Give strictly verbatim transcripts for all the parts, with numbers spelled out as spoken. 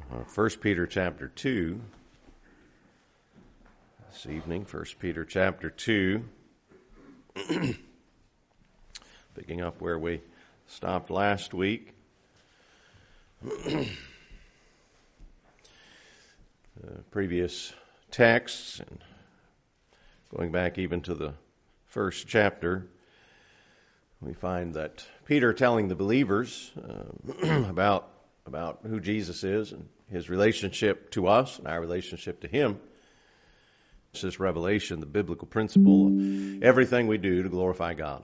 Uh, First Peter chapter two. This evening, First Peter chapter two. Picking up where we stopped last week. uh, previous texts, and going back even to the first chapter, we find that Peter telling the believers uh, about about who Jesus is and his relationship to us and our relationship to him. It's this revelation, the biblical principle of everything we do to glorify God.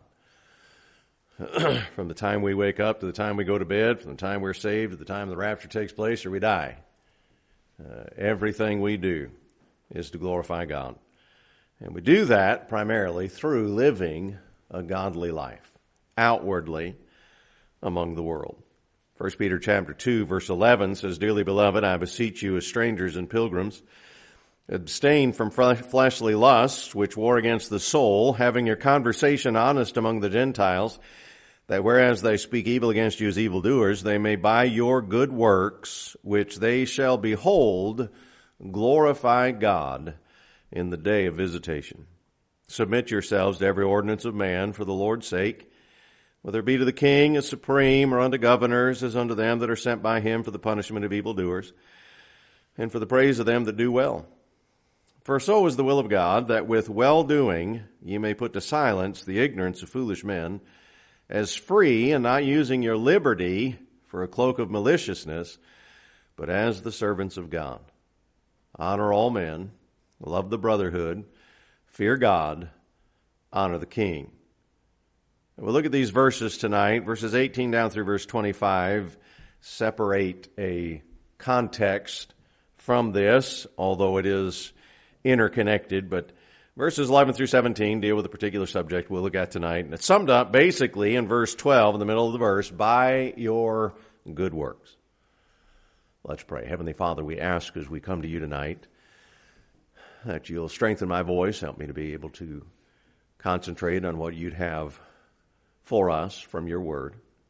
From the time we wake up to the time we go to bed, from the time we're saved to the time the rapture takes place or we die. Uh, everything we do is to glorify God. And we do that primarily through living a godly life, outwardly among the world. First Peter chapter two, verse eleven says, "Dearly beloved, I beseech you as strangers and pilgrims, abstain from fleshly lusts which war against the soul, having your conversation honest among the Gentiles, that whereas they speak evil against you as evildoers, they may by your good works, which they shall behold, glorify God in the day of visitation. Submit yourselves to every ordinance of man for the Lord's sake, whether it be to the king as supreme, or unto governors as unto them that are sent by him for the punishment of evildoers, and for the praise of them that do well. For so is the will of God, that with well-doing ye may put to silence the ignorance of foolish men, as free, and not using your liberty for a cloak of maliciousness, but as the servants of God. Honor all men, love the brotherhood, fear God, honor the king." We'll look at these verses tonight. Verses eighteen down through verse twenty-five separate a context from this, although it is interconnected. But verses eleven through seventeen deal with a particular subject we'll look at tonight. And it's summed up basically in verse twelve, in the middle of the verse, by your good works. Let's pray. Heavenly Father, we ask as we come to you tonight that you'll strengthen my voice, help me to be able to concentrate on what you'd have for us from your word.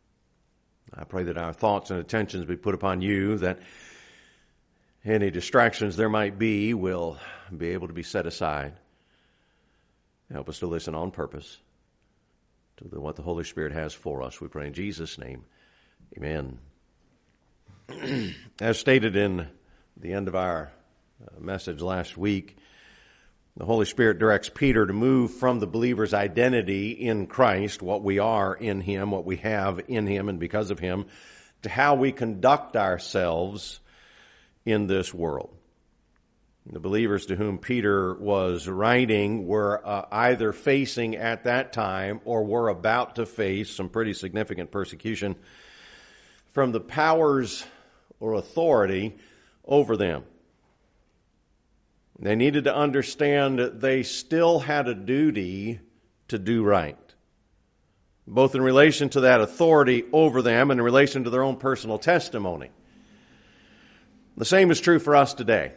I pray that our thoughts and attentions be put upon you, that any distractions there might be will be able to be set aside. Help us to listen on purpose to what the Holy Spirit has for us. We pray in Jesus' name. Amen. As stated in the end of our message last week, the Holy Spirit directs Peter to move from the believer's identity in Christ, what we are in him, what we have in him and because of him, to how we conduct ourselves in this world. The believers to whom Peter was writing were uh, either facing at that time or were about to face some pretty significant persecution from the powers or authority over them. They needed to understand that they still had a duty to do right, both in relation to that authority over them and in relation to their own personal testimony. The same is true for us today.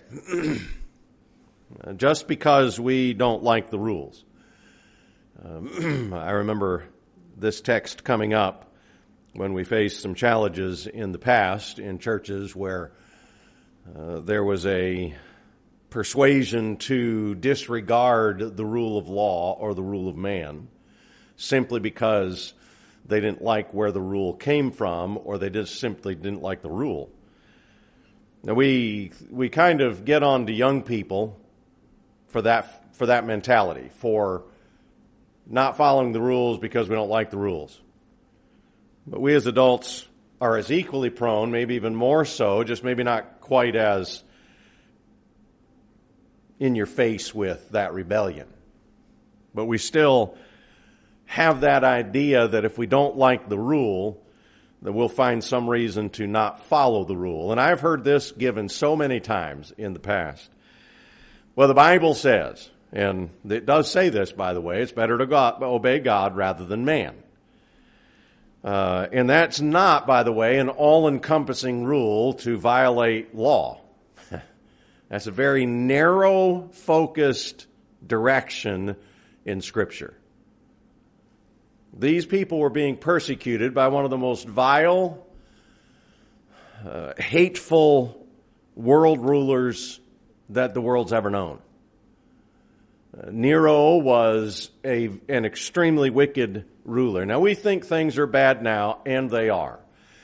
Just because we don't like the rules. Um, I remember this text coming up when we faced some challenges in the past in churches where uh, there was a persuasion to disregard the rule of law or the rule of man simply because they didn't like where the rule came from, or they just simply didn't like the rule. Now we we kind of get on to young people for that for that mentality, for not following the rules because we don't like the rules. But we as adults are as equally prone, maybe even more so, just maybe not quite as in your face with that rebellion. But we still have that idea that if we don't like the rule, that we'll find some reason to not follow the rule. And I've heard this given so many times in the past. Well, the Bible says, and it does say this, by the way, it's better to God, obey God rather than man. Uh, and that's not, by the way, an all-encompassing rule to violate law. That's a very narrow, focused direction in Scripture. These people were being persecuted by one of the most vile, uh, hateful world rulers that the world's ever known. Uh, Nero was a, an extremely wicked ruler. Now, we think things are bad now, and they are.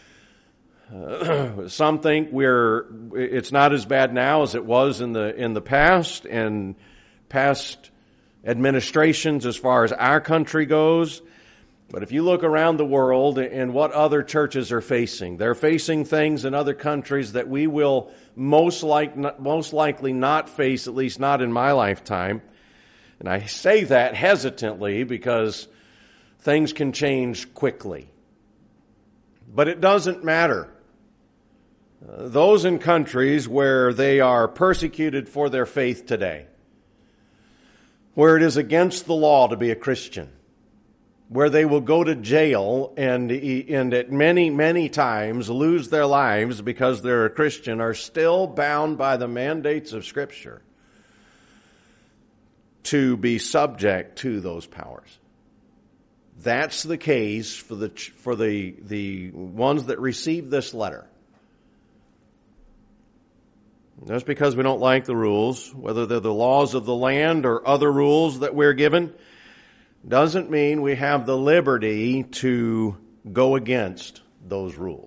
Uh, some think we're it's not as bad now as it was in the in the past, and past administrations as far as our country goes. But if you look around the world and what other churches are facing, they're facing things in other countries that we will most like most likely not face, at least not in my lifetime. And I say that hesitantly because things can change quickly. But it doesn't matter. Uh, those in countries where they are persecuted for their faith today, where it is against the law to be a Christian, where they will go to jail and, and at many, many times lose their lives because they're a Christian, are still bound by the mandates of Scripture to be subject to those powers. That's the case for the for the the ones that receive this letter. Just because we don't like the rules, whether they're the laws of the land or other rules that we're given, doesn't mean we have the liberty to go against those rules.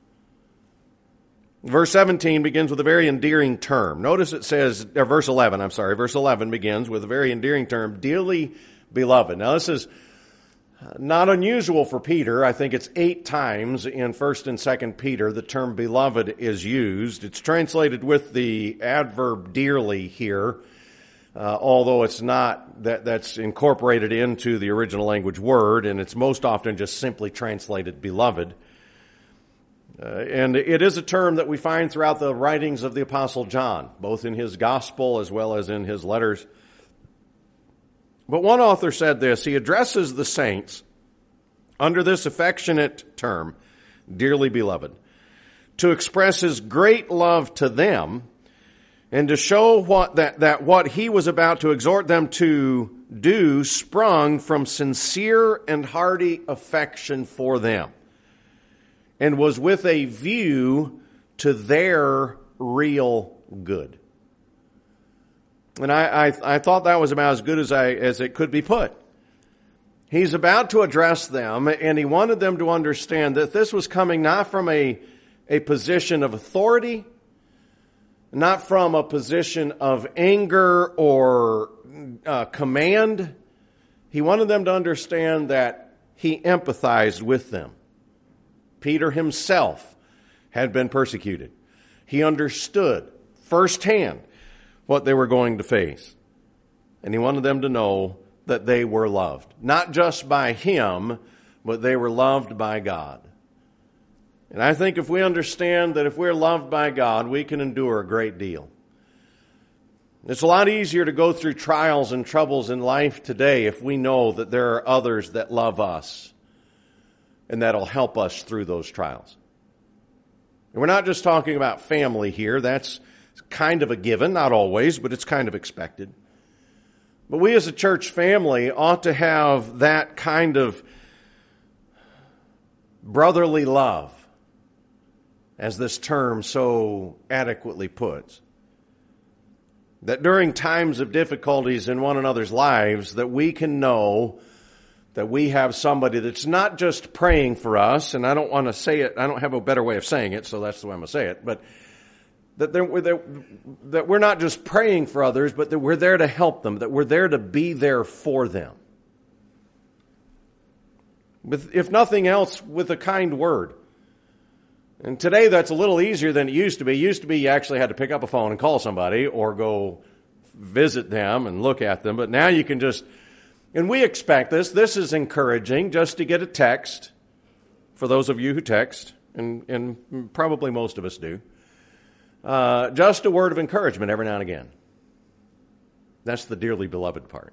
Verse seventeen begins with a very endearing term. Notice it says, or verse eleven, I'm sorry, verse eleven begins with a very endearing term, dearly beloved. Now this is not unusual for Peter. I think it's eight times in First and Second Peter the term beloved is used. It's translated with the adverb dearly here, uh, although it's not, that that's incorporated into the original language word, and it's most often just simply translated beloved. Uh, and it is a term that we find throughout the writings of the Apostle John, both in his gospel as well as in his letters. But one author said this: he addresses the saints under this affectionate term, dearly beloved, to express his great love to them and to show what that, that what he was about to exhort them to do sprung from sincere and hearty affection for them, and was with a view to their real good. And I, I, I thought that was about as good as I as it could be put. He's about to address them, and he wanted them to understand that this was coming not from a, a position of authority, not from a position of anger or uh, command. He wanted them to understand that he empathized with them. Peter himself had been persecuted. He understood firsthand what they were going to face. And he wanted them to know that they were loved. Not just by him, but they were loved by God. And I think if we understand that if we're loved by God, we can endure a great deal. It's a lot easier to go through trials and troubles in life today if we know that there are others that love us and that'll help us through those trials. And we're not just talking about family here. That's kind of a given, not always, but it's kind of expected. But we as a church family ought to have that kind of brotherly love, as this term so adequately puts. That during times of difficulties in one another's lives, that we can know that we have somebody that's not just praying for us, and I don't want to say it, I don't have a better way of saying it, so that's the way I'm going to say it, but that, they're, that we're not just praying for others, but that we're there to help them, that we're there to be there for them. With, if nothing else, with a kind word. And today that's a little easier than it used to be. It used to be you actually had to pick up a phone and call somebody or go visit them and look at them. But now you can just, and we expect this, this is encouraging, just to get a text, for those of you who text, and, and probably most of us do. Uh, just a word of encouragement every now and again. That's the dearly beloved part.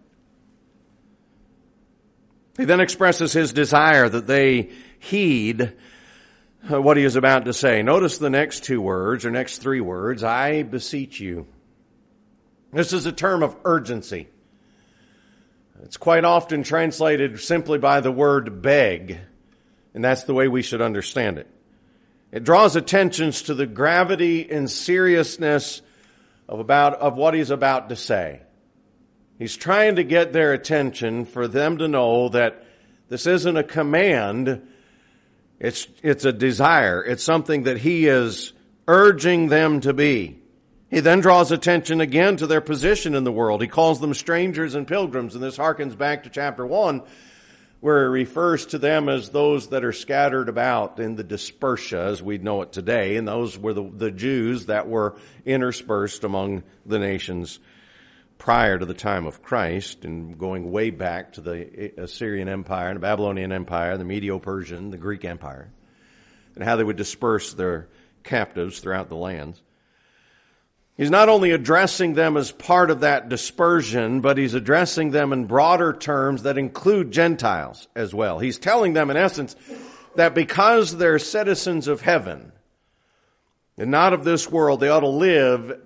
He then expresses his desire that they heed what he is about to say. Notice the next two words, or next three words, I beseech you. This is a term of urgency. It's quite often translated simply by the word beg, and that's the way we should understand it. It draws attentions to the gravity and seriousness of about of what he's about to say. He's trying to get their attention for them to know that this isn't a command, it's it's a desire. It's something that he is urging them to be. He then draws attention again to their position in the world. He calls them strangers and pilgrims, and this harkens back to chapter one, where he refers to them as those that are scattered about in the dispersia, as we know it today, and those were the, the Jews that were interspersed among the nations prior to the time of Christ, and going way back to the Assyrian Empire, and the Babylonian Empire, the Medo-Persian, the Greek Empire, and how they would disperse their captives throughout the lands. He's not only addressing them as part of that dispersion, but he's addressing them in broader terms that include Gentiles as well. He's telling them, in essence, that because they're citizens of heaven and not of this world, they ought to live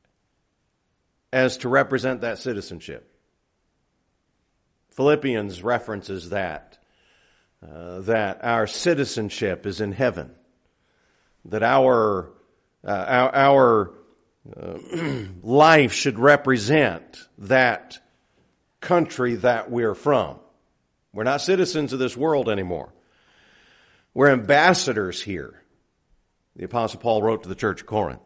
as to represent that citizenship. Philippians references that, uh, that our citizenship is in heaven, that our uh, our, our uh, life should represent that country that we're from. We're not citizens of this world anymore. We're ambassadors here. The Apostle Paul wrote to the church of Corinth.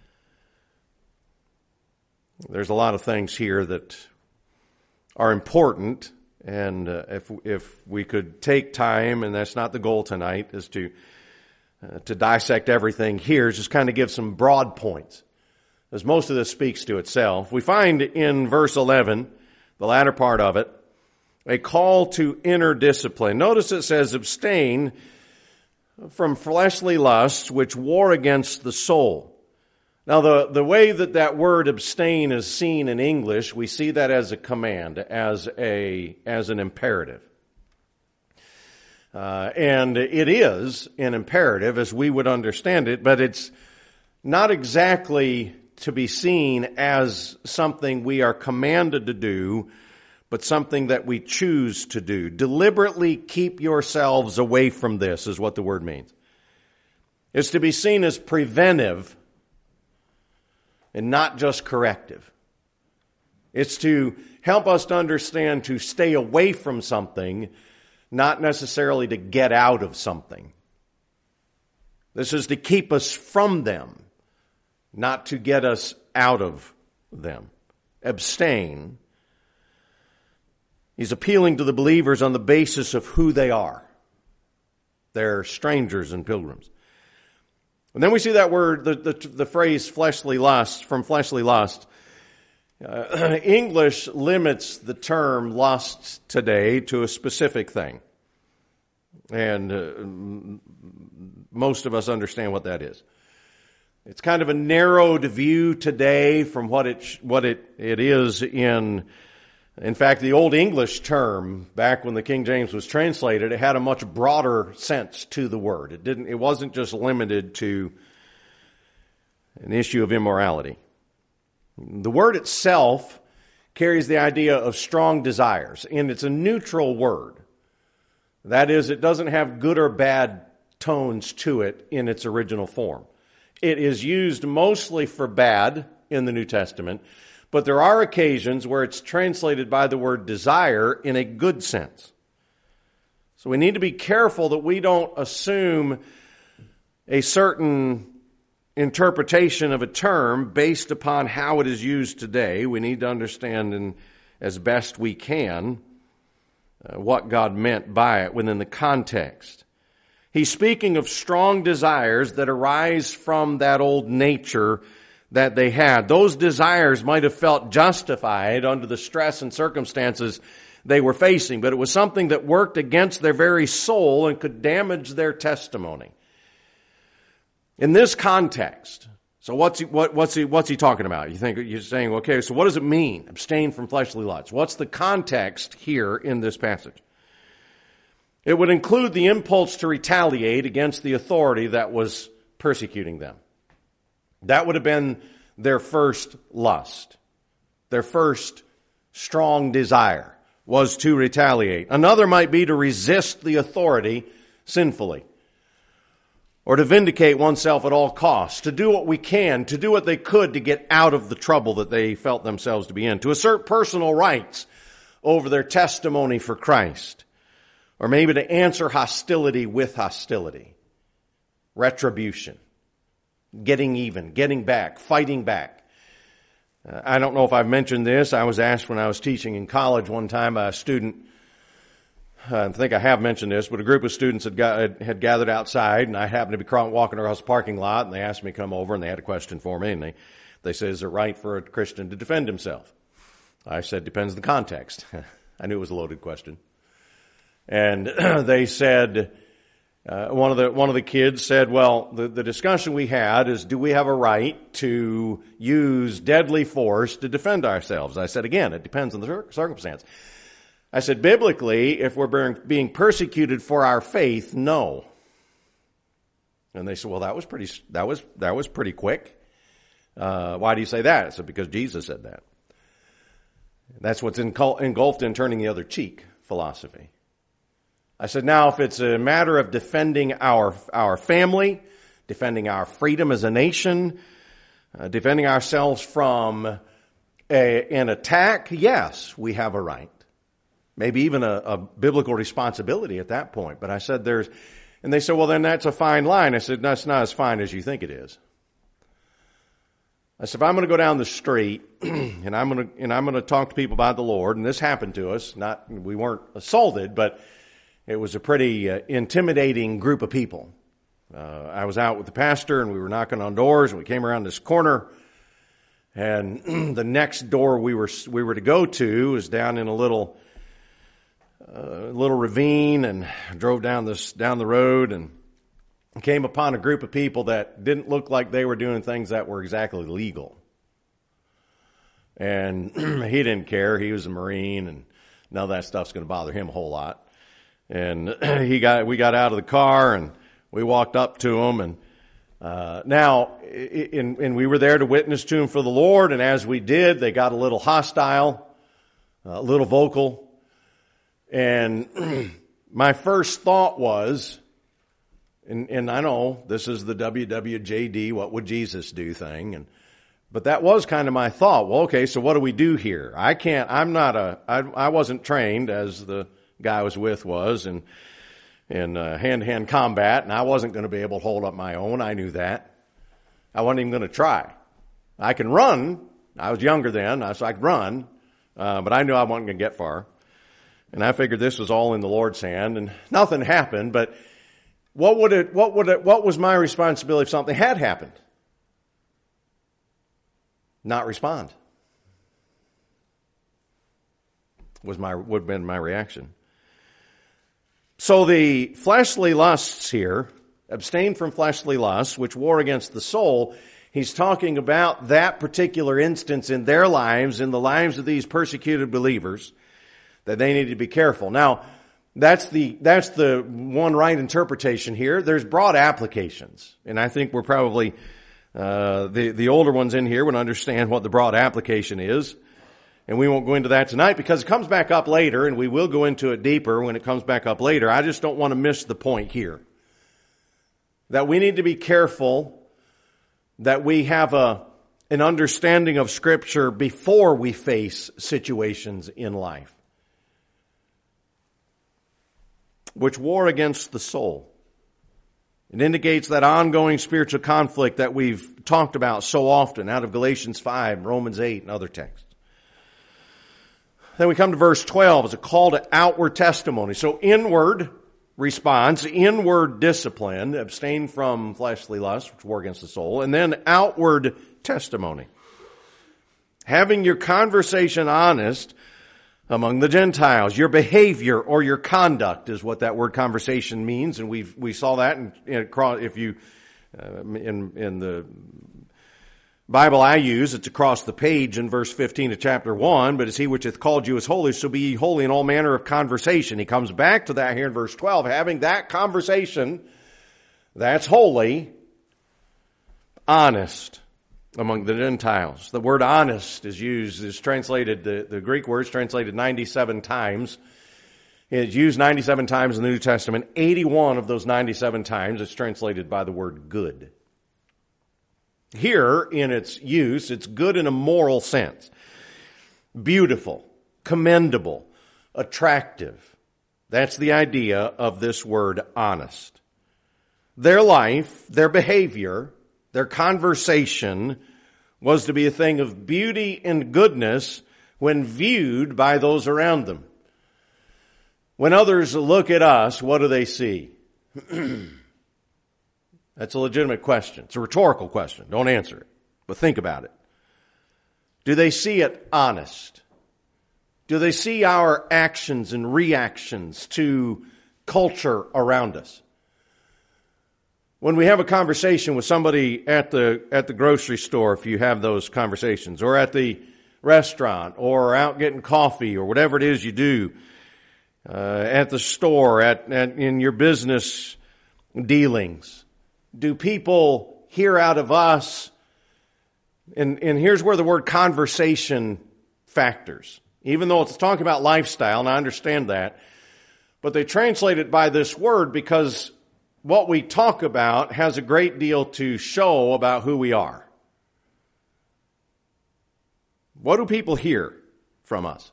There's a lot of things here that are important, and uh, if if we could take time, and that's not the goal tonight, is to uh, to dissect everything here, just kind of give some broad points, as most of this speaks to itself. We find in verse eleven, the latter part of it, a call to inner discipline. Notice it says, abstain from fleshly lusts which war against the soul. Now, the, the way that that word abstain is seen in English, we see that as a command, as a as an imperative. Uh, and it is an imperative as we would understand it, but it's not exactly to be seen as something we are commanded to do, but something that we choose to do. Deliberately keep yourselves away from this is what the word means. It's to be seen as preventive and not just corrective. It's to help us to understand to stay away from something, not necessarily to get out of something. This is to keep us from them, not to get us out of them. Abstain. He's appealing to the believers on the basis of who they are. They're strangers and pilgrims. And then we see that word, the, the, the phrase fleshly lust, from fleshly lust. Uh, English limits the term lust today to a specific thing. And uh, most of us understand what that is. It's kind of a narrowed view today from what it, what it, it is in, in fact, the Old English term, back when the King James was translated, it had a much broader sense to the word. It didn't, it wasn't just limited to an issue of immorality. The word itself carries the idea of strong desires, and it's a neutral word. That is, it doesn't have good or bad tones to it in its original form. It is used mostly for bad in the New Testament, but there are occasions where it's translated by the word desire in a good sense. So we need to be careful that we don't assume a certain interpretation of a term based upon how it is used today. We need to understand in, as best we can uh, what God meant by it within the context. He's speaking of strong desires that arise from that old nature that they had. Those desires might have felt justified under the stress and circumstances they were facing, but it was something that worked against their very soul and could damage their testimony. In this context, so what's he, what, what's he, what's he talking about? You think you're saying, okay, so what does it mean? Abstain from fleshly lusts. What's the context here in this passage? It would include the impulse to retaliate against the authority that was persecuting them. That would have been their first lust. Their first strong desire was to retaliate. Another might be to resist the authority sinfully. or to vindicate oneself at all costs, to do what we can, to do what they could to get out of the trouble that they felt themselves to be in, to assert personal rights over their testimony for Christ, or maybe to answer hostility with hostility, retribution, getting even, getting back, fighting back. Uh, I don't know if I've mentioned this. I was asked when I was teaching in college one time by a student, I think I have mentioned this, but a group of students had, got, had gathered outside, and I happened to be walking across the parking lot, and they asked me to come over, and they had a question for me, and they, they said, is it right for a Christian to defend himself? I said, depends on the context. I knew it was a loaded question. And they said, uh, one of the one of the kids said, well, the, the discussion we had is, do we have a right to use deadly force to defend ourselves? I said, again, it depends on the circumstance. I said, biblically, if we're being persecuted for our faith, no. And they said, well, that was pretty, that was, that was pretty quick. Uh, why do you say that? I said, because Jesus said that. That's what's engulfed in turning the other cheek philosophy. I said, now, if it's a matter of defending our, our family, defending our freedom as a nation, uh, defending ourselves from a, an attack, yes, we have a right. Maybe even a, a biblical responsibility at that point. But I said there's, and they said, well, then that's a fine line. I said, that's not as fine as you think it is. I said, if I'm going to go down the street and I'm going to, and I'm going to talk to people about the Lord, and this happened to us, not, we weren't assaulted, but it was a pretty uh, intimidating group of people. Uh, I was out with the pastor and we were knocking on doors, and we came around this corner, and the next door we were, we were to go to was down in a little, a little ravine, and drove down this down the road and came upon a group of people that didn't look like they were doing things that were exactly legal. And he didn't care. He was a Marine, and none of that stuff's going to bother him a whole lot. And he got we got out of the car and we walked up to him, and uh, now in, and we were there to witness to him for the Lord. And as we did, they got a little hostile, a little vocal. And my first thought was, and, and I know this is the W W J D, what would Jesus do thing, and but that was kind of my thought. Well, okay, so what do we do here? I can't, I'm not a, I, I wasn't trained as the guy I was with was in, in uh, hand-to-hand combat, and I wasn't going to be able to hold up my own. I knew that. I wasn't even going to try. I can run. I was younger then, so I could run, uh, but I knew I wasn't going to get far. And I figured this was all in the Lord's hand, and nothing happened. But what would it? What would it? What was my responsibility if something had happened? Not respond. Was my would have been my reaction. So the fleshly lusts here, abstain from fleshly lusts, which war against the soul. He's talking about that particular instance in their lives, in the lives of these persecuted believers, that they need to be careful. Now, that's the, that's the one right interpretation here. There's broad applications. And I think we're probably, uh, the, the older ones in here would understand what the broad application is. And we won't go into that tonight because it comes back up later, and we will go into it deeper when it comes back up later. I just don't want to miss the point here. That we need to be careful that we have a, an understanding of Scripture before we face situations in life which war against the soul. It indicates that ongoing spiritual conflict that we've talked about so often out of Galatians five, Romans eight, and other texts. Then we come to verse twelve as a call to outward testimony. So inward response, inward discipline, abstain from fleshly lust, which war against the soul, and then outward testimony. Having your conversation honest among the Gentiles. Your behavior or your conduct is what that word conversation means, and we we saw that in, in if you uh, in in the Bible I use, it's across the page in verse fifteen of chapter one. But as he which hath called you is holy, so be ye holy in all manner of conversation. He comes back to that here in verse twelve, having that conversation that's holy, honest among the Gentiles. The word honest is used, is translated, the, the Greek word is translated ninety-seven times It's used ninety-seven times in the New Testament. eighty-one of those ninety-seven times it's translated by the word good. Here, in its use, it's good in a moral sense. Beautiful, commendable, attractive. That's the idea of this word honest. Their life, their behavior, their conversation was to be a thing of beauty and goodness when viewed by those around them. When others look at us, what do they see? That's a legitimate question. It's a rhetorical question. Don't answer it, but think about it. Do they see it honest? Do they see our actions and reactions to culture around us? When we have a conversation with somebody at the at the grocery store, if you have those conversations, or at the restaurant, or out getting coffee, or whatever it is you do, uh, at the store, at, at in your business dealings, do people hear out of us? And, and here's where the word conversation factors. Even though it's talking about lifestyle, and I understand that, but they translate it by this word because what we talk about has a great deal to show about who we are. What do people hear from us?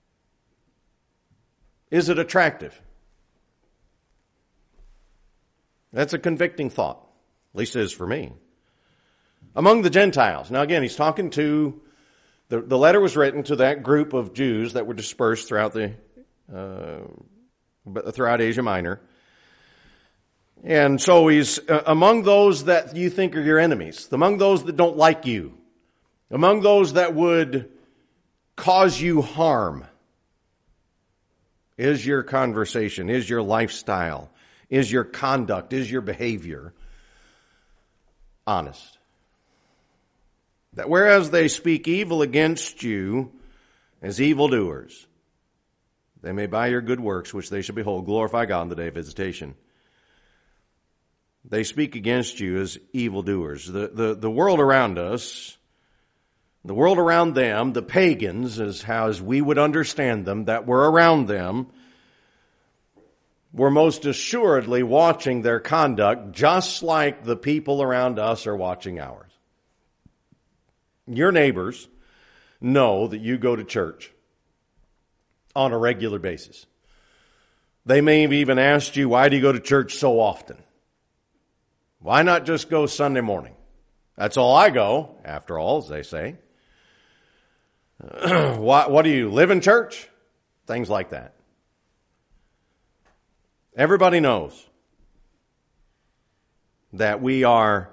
Is it attractive? That's a convicting thought. At least it is for me. Among the Gentiles. Now again, he's talking to, the, the letter was written to that group of Jews that were dispersed throughout the, uh, throughout Asia Minor. And so he's uh, among those that you think are your enemies, among those that don't like you, among those that would cause you harm. Is your conversation, is your lifestyle, is your conduct, is your behavior honest? That whereas they speak evil against you as evildoers, they may by your good works, which they shall behold, glorify God in the day of visitation. They speak against you as evildoers. The, the, the world around us, the world around them, the pagans, as how as we would understand them, that were around them, were most assuredly watching their conduct just like the people around us are watching ours. Your neighbors know that you go to church on a regular basis. They may have even asked you, why do you go to church so often? Why not just go Sunday morning? That's all I go, after all, as they say. what, what do you live in church? Things like that. Everybody knows that we are,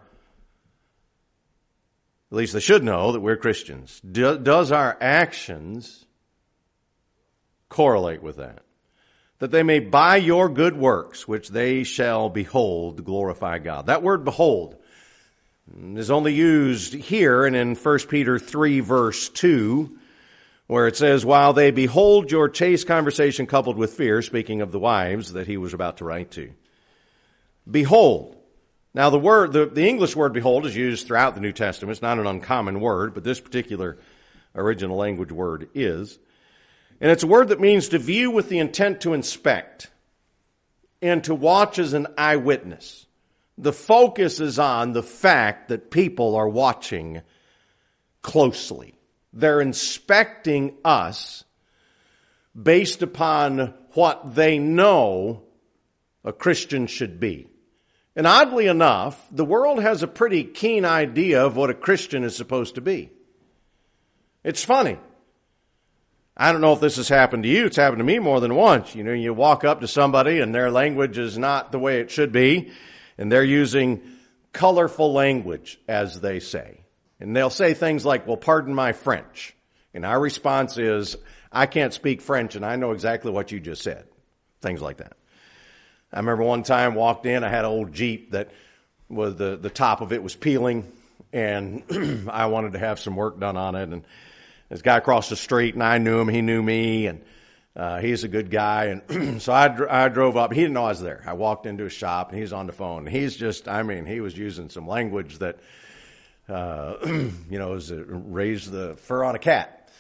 at least they should know that we're Christians. Do, does our actions correlate with that? That they may by your good works, which they shall behold, glorify God. That word behold is only used here and in First Peter three verse two, where it says, while they behold your chaste conversation coupled with fear, speaking of the wives that he was about to write to. Behold. Now the word, the, the English word behold is used throughout the New Testament. It's not an uncommon word, but this particular original language word is. And it's a word that means to view with the intent to inspect and to watch as an eyewitness. The focus is on the fact that people are watching closely. They're inspecting us based upon what they know a Christian should be. And oddly enough, the world has a pretty keen idea of what a Christian is supposed to be. It's funny. I don't know if this has happened to you. It's happened to me more than once. You know, you walk up to somebody and their language is not the way it should be, and they're using colorful language, as they say. And they'll say things like, well, pardon my French. And our response is, I can't speak French and I know exactly what you just said. Things like that. I remember one time walked in, I had an old Jeep that was the, the top of it was peeling, and I wanted to have some work done on it. And this guy across the street, and I knew him, he knew me, and uh, he's a good guy. And so I, dr- I drove up. He didn't know I was there. I walked into his shop, and he's on the phone. He's just, I mean, he was using some language that, uh, you know, is raise the fur on a cat.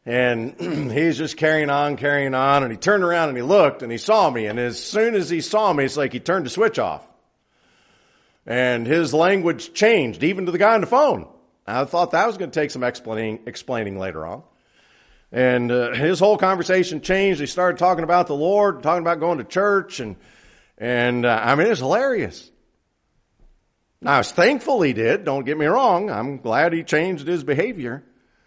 And he's just carrying on, carrying on, and he turned around and he looked and he saw me, and as soon as he saw me, it's like he turned the switch off. And his language changed, even to the guy on the phone. I thought that was going to take some explaining, explaining later on. And uh, his whole conversation changed. He started talking about the Lord, talking about going to church, and and uh, I mean, it was hilarious. Now, I was thankful he did, don't get me wrong. I'm glad he changed his behavior.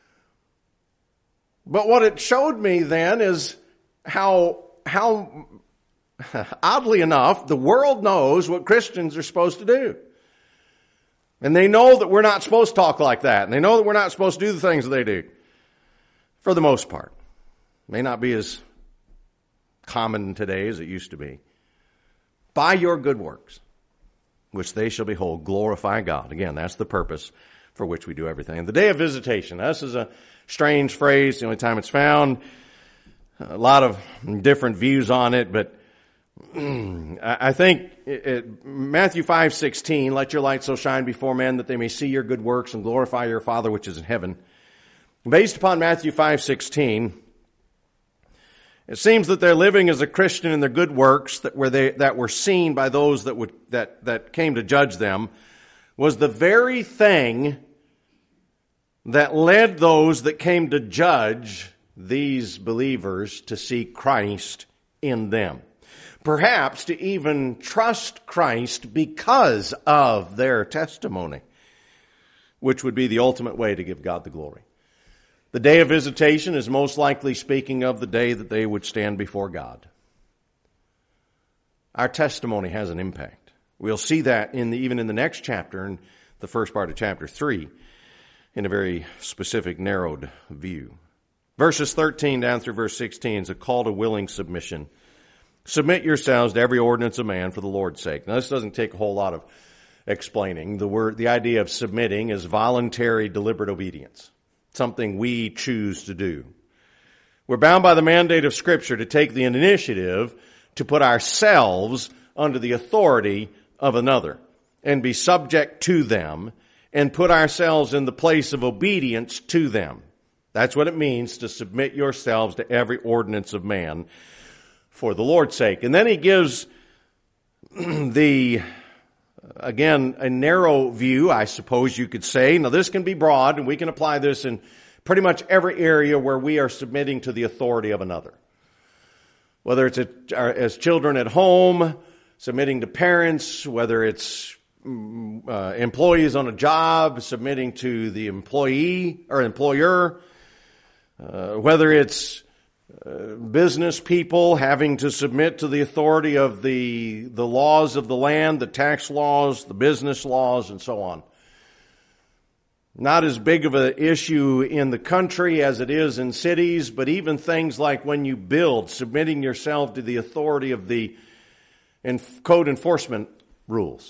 But what it showed me then is how, how, oddly enough, the world knows what Christians are supposed to do. And they know that we're not supposed to talk like that. And they know that we're not supposed to do the things that they do. For the most part. May not be as common today as it used to be. By your good works, which they shall behold, glorify God. Again, that's the purpose for which we do everything. And the day of visitation. Now, this is a strange phrase, the only time it's found. A lot of different views on it, but I think it, it, Matthew five sixteen, let your light so shine before men that they may see your good works and glorify your Father which is in heaven. Based upon Matthew five sixteen, it seems that they're living as a Christian in their good works that were they that were seen by those that would that that came to judge them was the very thing that led those that came to judge these believers to see Christ in them. Perhaps to even trust Christ because of their testimony, which would be the ultimate way to give God the glory. The day of visitation is most likely speaking of the day that they would stand before God. Our testimony has an impact. We'll see that in the, even in the next chapter, in the first part of chapter three, in a very specific, narrowed view. Verses thirteen down through verse sixteen is a call to willing submission. Submit yourselves to every ordinance of man for the Lord's sake. Now, this doesn't take a whole lot of explaining. The word, the idea of submitting is voluntary, deliberate obedience. Something we choose to do. We're bound by the mandate of Scripture to take the initiative to put ourselves under the authority of another and be subject to them and put ourselves in the place of obedience to them. That's what it means to submit yourselves to every ordinance of man for the Lord's sake. And then he gives the Again, a narrow view, I suppose you could say. Now, this can be broad, and we can apply this in pretty much every area where we are submitting to the authority of another. Whether it's as children at home, submitting to parents, whether it's uh, employees on a job, submitting to the employee or employer, uh, whether it's Uh, business people having to submit to the authority of the the laws of the land, the tax laws, the business laws, and so on. Not as big of an issue in the country as it is in cities, but even things like when you build, submitting yourself to the authority of the code enforcement rules.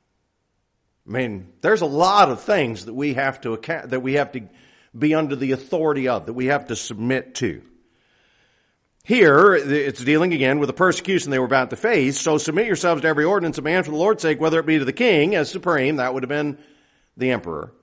I mean, there's a lot of things that we have to account, that we have to be under the authority of, that we have to submit to. Here, it's dealing again with the persecution they were about to face. So submit yourselves to every ordinance of man for the Lord's sake, whether it be to the king as supreme, that would have been the emperor,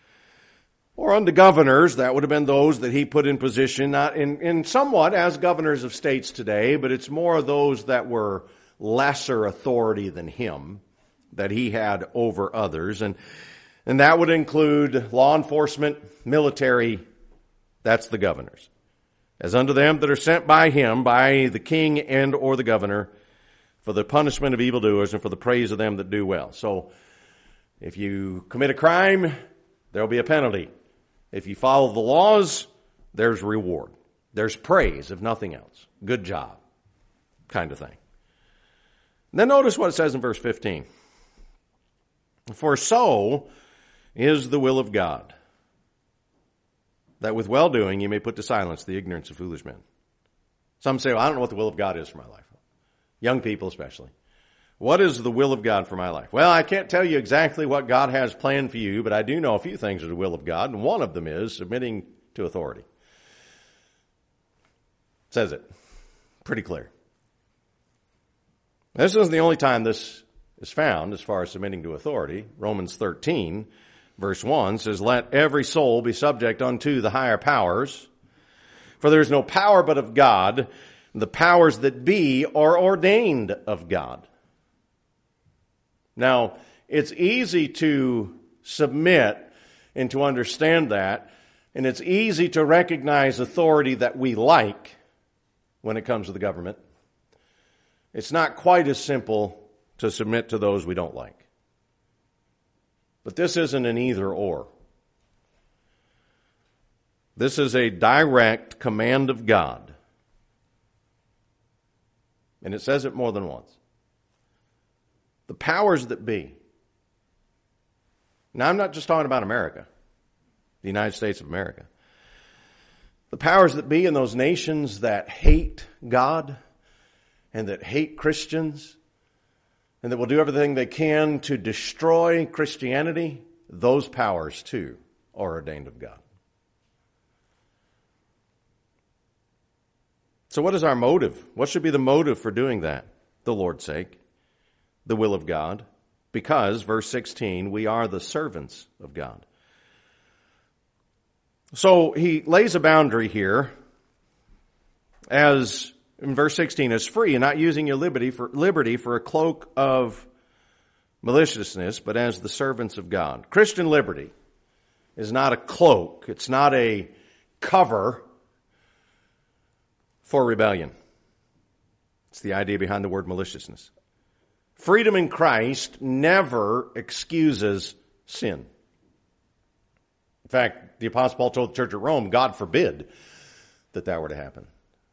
or unto governors, that would have been those that he put in position, not in, in somewhat as governors of states today, but it's more those that were lesser authority than him, that he had over others. And, and that would include law enforcement, military, that's the governors. As unto them that are sent by him, by the king and or the governor, for the punishment of evildoers and for the praise of them that do well. So, if you commit a crime, there'll be a penalty. If you follow the laws, there's reward. There's praise, if nothing else. Good job, kind of thing. And then notice what it says in verse fifteen. For so is the will of God, that with well-doing you may put to silence the ignorance of foolish men. Some say, well, I don't know what the will of God is for my life. Young people especially. What is the will of God for my life? Well, I can't tell you exactly what God has planned for you, but I do know a few things are the will of God, and one of them is submitting to authority. It says it. Pretty clear. This isn't the only time this is found as far as submitting to authority. Romans thirteen Verse one says, let every soul be subject unto the higher powers, For there is no power but of God. The powers that be are ordained of God. Now, it's easy to submit and to understand that, and it's easy to recognize authority that we like when it comes to the government. It's not quite as simple to submit to those we don't like. But this isn't an either or. This is a direct command of God. And it says it more than once. The powers that be. Now, I'm not just talking about America, the United States of America. The powers that be in those nations that hate God and that hate Christians and that will do everything they can to destroy Christianity, those powers too are ordained of God. So what is our motive? What should be the motive for doing that? The Lord's sake, the will of God, because, verse sixteen, we are the servants of God. So he lays a boundary here as, in verse sixteen, as free and not using your liberty for, liberty for a cloak of maliciousness, but as the servants of God. Christian liberty is not a cloak. It's not a cover for rebellion. It's the idea behind the word maliciousness. Freedom in Christ never excuses sin. In fact, the Apostle Paul told the church at Rome, God forbid that that were to happen.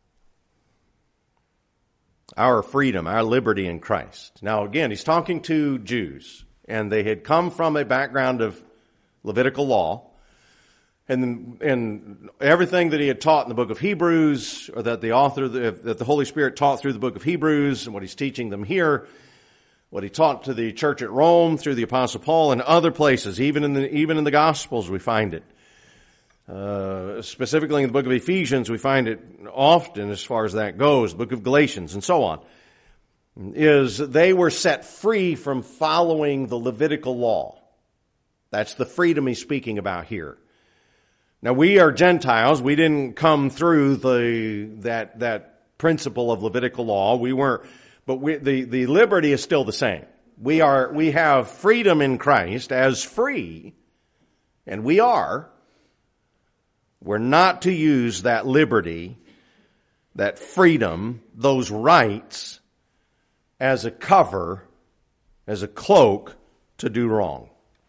Our freedom, our liberty in Christ. Now again, he's talking to Jews, and they had come from a background of Levitical law. And, and everything that he had taught in the book of Hebrews, or that the author, that the Holy Spirit taught through the book of Hebrews, and what he's teaching them here, what he taught to the church at Rome through the Apostle Paul and other places, even in the, even in the Gospels we find it. Uh, specifically in the book of Ephesians, we find it often as far as that goes, the book of Galatians and so on, is they were set free from following the Levitical law. That's the freedom he's speaking about here. Now we are Gentiles. We didn't come through the that that principle of Levitical law. We weren't, but we, the the liberty is still the same. We are we have freedom in Christ as free, and we are. We're not to use that liberty, that freedom, those rights as a cover, as a cloak to do wrong.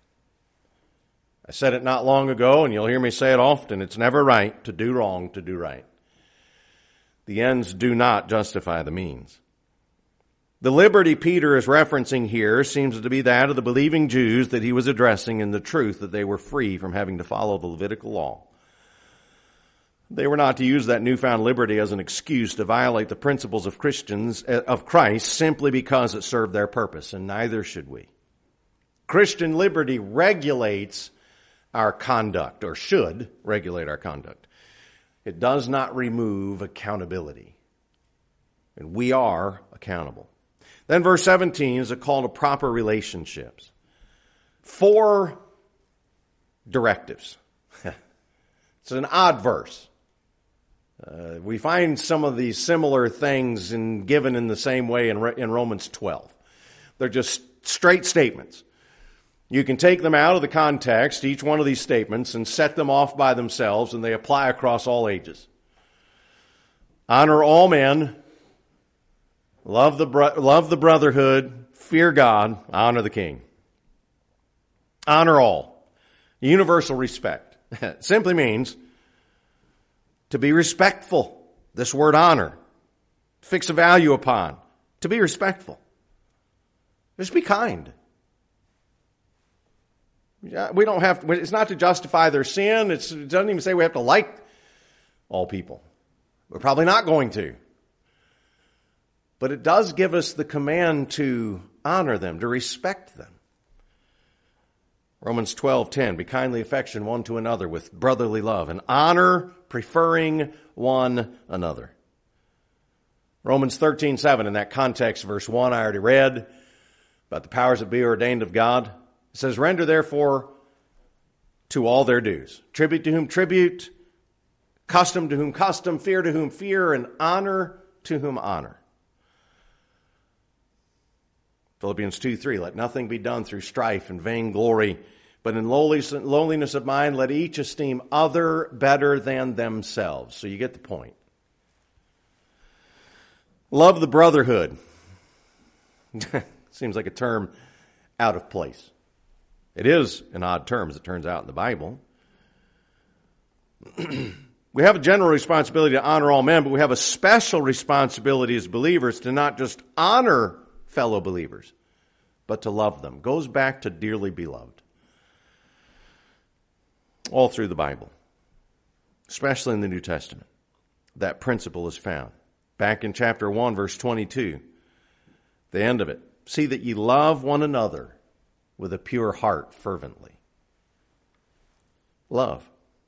I said it not long ago, and you'll hear me say it often. It's never right to do wrong to do right. The ends do not justify the means. The liberty Peter is referencing here seems to be that of the believing Jews that he was addressing in the truth that they were free from having to follow the Levitical law. They were not to use that newfound liberty as an excuse to violate the principles of Christians, of Christ, simply because it served their purpose, and neither should we. Christian liberty regulates our conduct, or should regulate our conduct. It does not remove accountability. And we are accountable. Then verse seventeen is a call to proper relationships. Four directives. It's an odd verse. Uh, we find some of these similar things in, given in the same way in, in Romans twelve. They're just straight statements. You can take them out of the context, each one of these statements, and set them off by themselves, and they apply across all ages. Honor all men, love the bro- love the brotherhood, fear God, honor the king. Honor all. Universal respect. It simply means to be respectful. This word honor. Fix a value upon. To be respectful. Just be kind. We don't have to, it's not to justify their sin. It's, it doesn't even say we have to like all people. We're probably not going to. But it does give us the command to honor them, to respect them. Romans twelve ten, be kindly affectioned one to another with brotherly love and honor, preferring one another. Romans thirteen seven, in that context, verse one I already read about the powers that be ordained of God. It says, render therefore to all their dues. Tribute to whom tribute, Custom to whom custom, fear to whom fear, and honor to whom honor. Philippians two three, let nothing be done through strife and vainglory, but in lowliness of mind, let each esteem other better than themselves. So you get the point. Love the brotherhood. Seems like a term out of place. It is an odd term, as it turns out in the Bible. We have a general responsibility to honor all men, but we have a special responsibility as believers to not just honor fellow believers, but to love them. Goes back to dearly beloved. All through the Bible, especially in the New Testament, that principle is found. Back in chapter one, verse twenty-two, the end of it. See that ye love one another with a pure heart fervently. Love.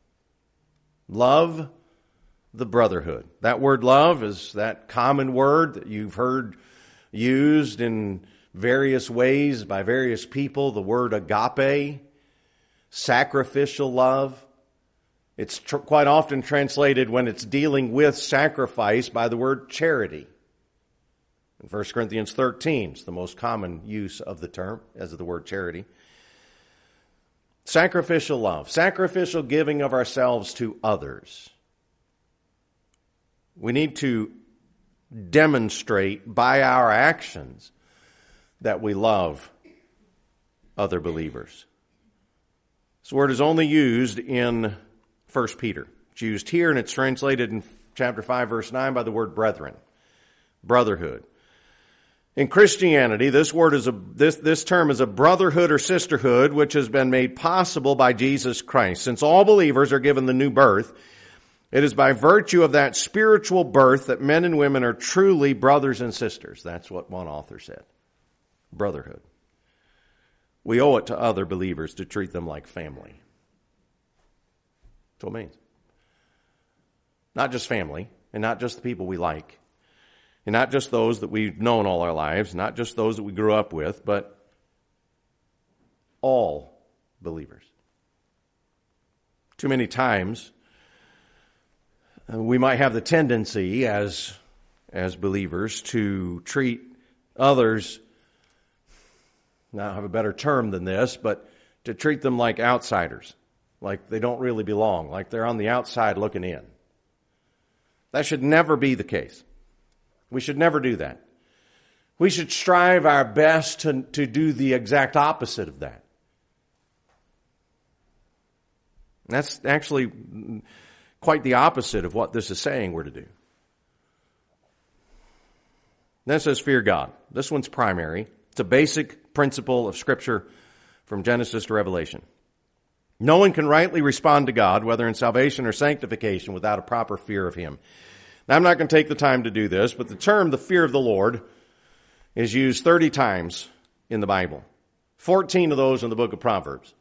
Love the brotherhood. That word love is that common word that you've heard used in various ways by various people. The word agape, sacrificial love. It's tr- quite often translated when it's dealing with sacrifice by the word charity. In First Corinthians thirteen, it's the most common use of the term as of the word charity. Sacrificial love, sacrificial giving of ourselves to others. We need to demonstrate by our actions that we love other believers. This word is only used in First Peter. It's used here, and it's translated in chapter five, verse nine by the word brethren, brotherhood. In Christianity, this word is a this this term is a brotherhood or sisterhood which has been made possible by Jesus Christ. Since all believers are given the new birth, it is by virtue of that spiritual birth that men and women are truly brothers and sisters. That's what one author said. Brotherhood. We owe it to other believers to treat them like family. That's what it means. Not just family, and not just the people we like. And not just those that we've known all our lives, not just those that we grew up with, but all believers. Too many times, uh, we might have the tendency as, as believers to treat others, now I have a better term than this, but to treat them like outsiders, like they don't really belong, like they're on the outside looking in. That should never be the case. We should never do that. We should strive our best to, to do the exact opposite of that. That's actually quite the opposite of what this is saying we're to do. Then it says, fear God. This one's primary. It's a basic principle of Scripture from Genesis to Revelation. No one can rightly respond to God, whether in salvation or sanctification, without a proper fear of Him. Now, I'm not going to take the time to do this, but the term, the fear of the Lord, is used thirty times in the Bible. fourteen of those in the book of Proverbs.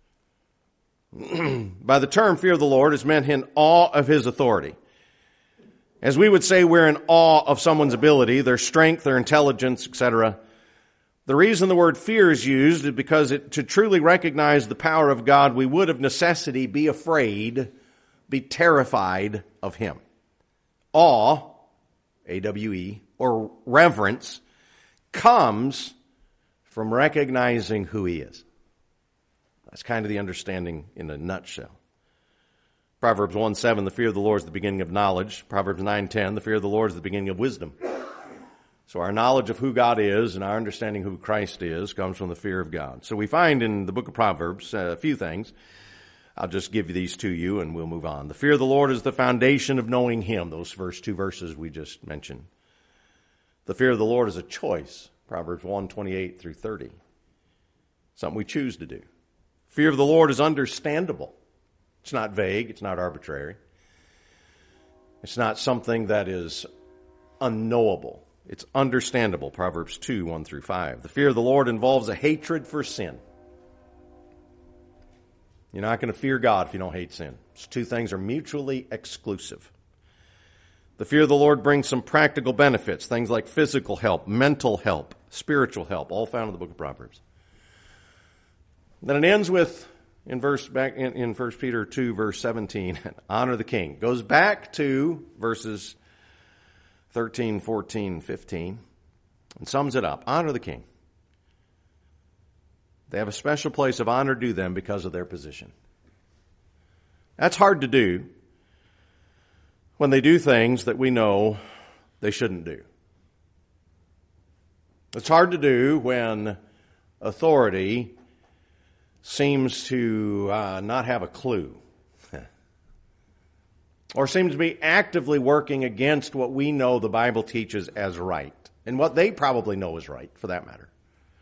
By the term fear of the Lord is meant in awe of His authority. As we would say, we're in awe of someone's ability, their strength, their intelligence, et cetera. The reason the word fear is used is because it, to truly recognize the power of God, we would of necessity be afraid, be terrified of Him. Awe, A W E, or reverence, comes from recognizing who He is. That's kind of the understanding in a nutshell. Proverbs one seven, the fear of the Lord is the beginning of knowledge. Proverbs nine ten, the fear of the Lord is the beginning of wisdom. So our knowledge of who God is and our understanding who Christ is comes from the fear of God. So we find in the book of Proverbs uh, a few things. I'll just give these to you and we'll move on. The fear of the Lord is the foundation of knowing Him. Those first two verses we just mentioned. The fear of the Lord is a choice. Proverbs one twenty-eight through thirty. Something we choose to do. Fear of the Lord is understandable. It's not vague. It's not arbitrary. It's not something that is unknowable. It's understandable. Proverbs two one through five. The fear of the Lord involves a hatred for sin. You're not going to fear God if you don't hate sin. These two things are mutually exclusive. The fear of the Lord brings some practical benefits, things like physical help, mental help, spiritual help, all found in the book of Proverbs. Then it ends with in verse back in, in First Peter two, verse seventeen, honor the king. Goes back to verses thirteen, fourteen, fifteen, and sums it up. Honor the king. They have a special place of honor due them because of their position. That's hard to do when they do things that we know they shouldn't do. It's hard to do when authority seems to uh, not have a clue or seems to be actively working against what we know the Bible teaches as right and what they probably know is right, for that matter.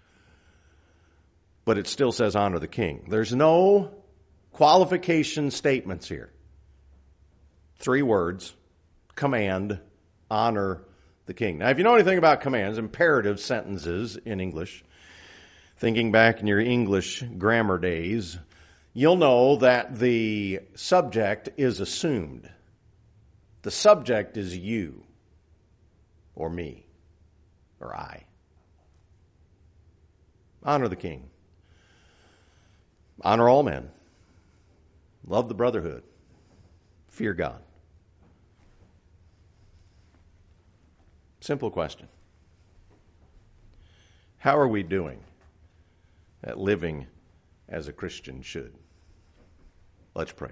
But it still says honor the king. There's no qualification statements here. Three words: command, honor the king. Now, if you know anything about commands, imperative sentences in English, thinking back in your English grammar days, you'll know that the subject is assumed. The subject is you, or me, or I. Honor the king. Honor all men. Love the brotherhood. Fear God. Simple question. How are we doing at living as a Christian should? Let's pray.